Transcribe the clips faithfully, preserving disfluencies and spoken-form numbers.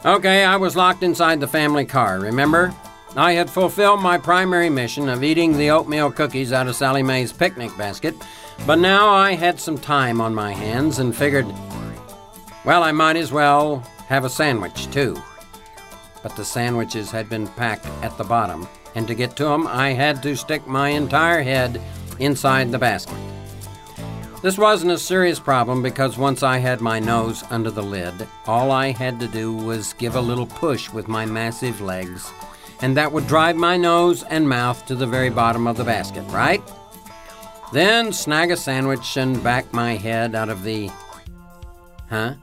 Okay, I was locked inside the family car, remember? I had fulfilled my primary mission of eating the oatmeal cookies out of Sally Mae's picnic basket, but now I had some time on my hands and figured, well, I might as well have a sandwich, too. But the sandwiches had been packed at the bottom, and to get to them, I had to stick my entire head inside the basket. This wasn't a serious problem because once I had my nose under the lid, all I had to do was give a little push with my massive legs, and that would drive my nose and mouth to the very bottom of the basket, right? Then snag a sandwich and back my head out of the... Huh?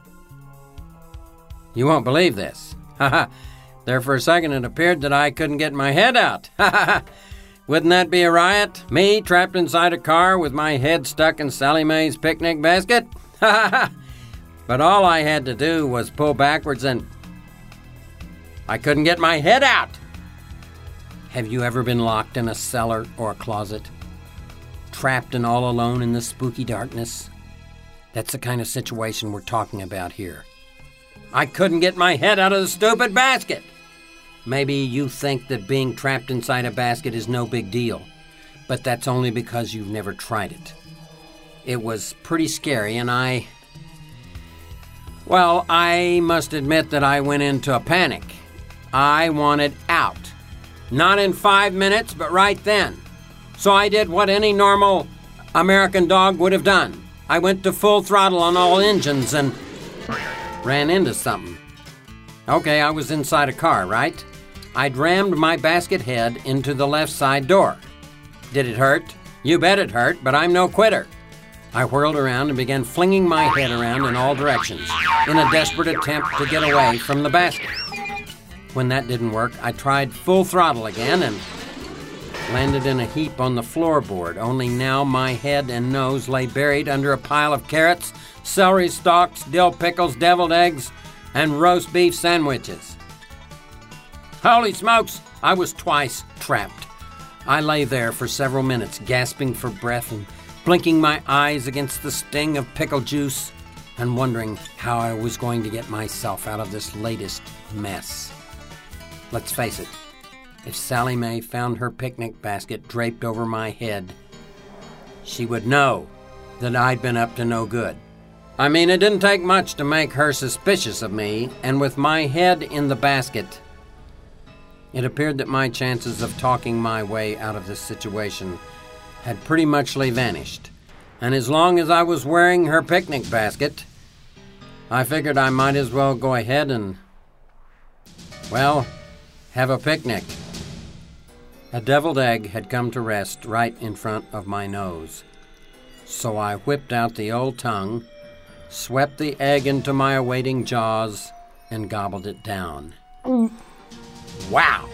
You won't believe this. Haha. There for a second it appeared that I couldn't get my head out. Haha. Wouldn't that be a riot? Me trapped inside a car with my head stuck in Sally Mae's picnic basket? Haha. But all I had to do was pull backwards and... I couldn't get my head out. Have you ever been locked in a cellar or a closet? Trapped and all alone in the spooky darkness? That's the kind of situation we're talking about here. I couldn't get my head out of the stupid basket. Maybe you think that being trapped inside a basket is no big deal, but that's only because you've never tried it. It was pretty scary, and I... Well, I must admit that I went into a panic. I wanted out. Not in five minutes, but right then. So I did what any normal American dog would have done. I went to full throttle on all engines and ran into something. Okay, I was inside a car, right? I'd rammed my basket head into the left side door. Did it hurt? You bet it hurt, but I'm no quitter. I whirled around and began flinging my head around in all directions in a desperate attempt to get away from the basket. When that didn't work, I tried full throttle again and landed in a heap on the floorboard, only now my head and nose lay buried under a pile of carrots, celery stalks, dill pickles, deviled eggs, and roast beef sandwiches. Holy smokes, I was twice trapped. I lay there for several minutes, gasping for breath and blinking my eyes against the sting of pickle juice and wondering how I was going to get myself out of this latest mess. Let's face it, if Sally Mae found her picnic basket draped over my head, she would know that I'd been up to no good. I mean, it didn't take much to make her suspicious of me, and with my head in the basket, it appeared that my chances of talking my way out of this situation had pretty muchly vanished. And as long as I was wearing her picnic basket, I figured I might as well go ahead and, well, have a picnic. A deviled egg had come to rest right in front of my nose. So I whipped out the old tongue, swept the egg into my awaiting jaws, and gobbled it down. Mm. Wow!